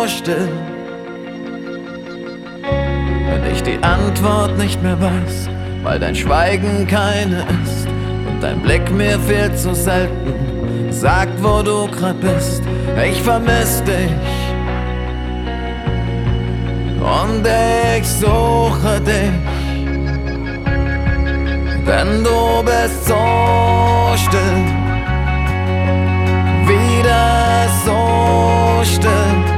still. Wenn ich die Antwort nicht mehr weiß, weil dein Schweigen keine ist und dein Blick mir viel zu selten sagt, wo du grad bist. Ich vermiss dich und ich suche dich, denn du bist so still, wieder so still.